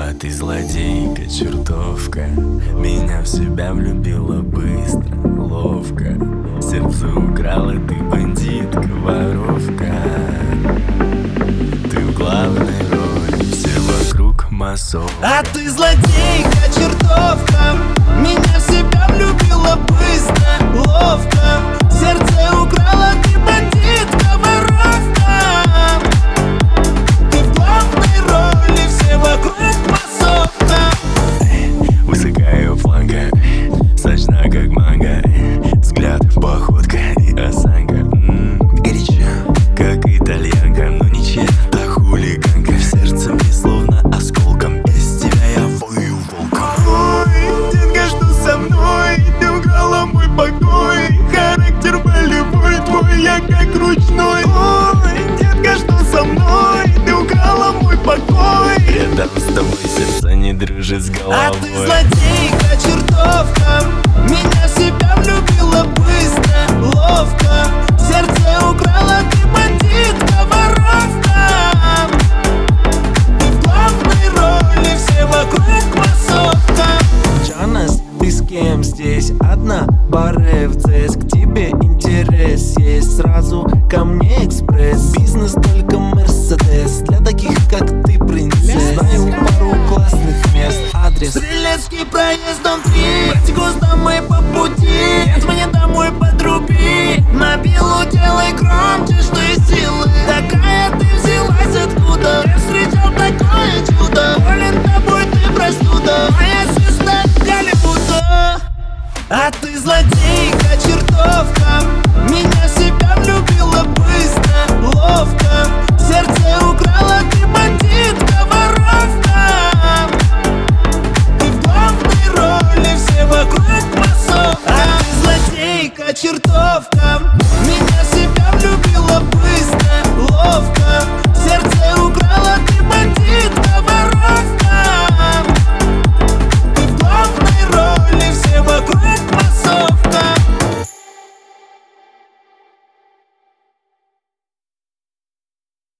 А ты злодейка, чертовка, меня в себя влюбила быстро, ловко. Сердце украла, ты бандитка, воровка. Ты в главной роли, все вокруг массовка. А ты злодейка, чертовка, меня в себя влюбила быстро, ловко. Сердце украла, ты бандитка, воровка. Ты в главной роли, все вокруг массовка. Высокая фланга, сочна как манго. Взгляд, походка и осанка, горяча, как итальянка. Но не чья-то хулиганка. В сердце мне словно осколком. Без тебя я вою волком. Ой, детка, что со мной? Ты украла мой покой. Характер болевой твой, я как ручной. Ой, детка, что со мной? Ты украла мой покой. Рядом с тобой сердце не дружит с головой. А ты злодейка, чертовка, меня в себя влюбила быстро, ловко. Сердце украла, ты бандитка, воровка. Ты в главной роли, все вокруг массовка. Джанас, ты с кем здесь? Одна? Пора в ЦС, к тебе интерес есть. Сразу ко мне экспресс. Бизнес только Мерседес. Для таких, как ты, принцесс. Знаю пару классных мест. Адрес Стрелецкий проезд, дом 3. Практикус домой по пути. Звони домой, подруби. Мобилу делай громче, что из силы. Такая ты взялась откуда? Я встречал такое чудо. Болен тобой, ты простуда. Моя звезда Голливуда. А ты злодейка, чертовка, меня в себя влюбила быстро, ловко. Сердце украла, ты бандитка, воровка. Ты в главной роли, все вокруг массовка. А ты злодейка, чертовка, меня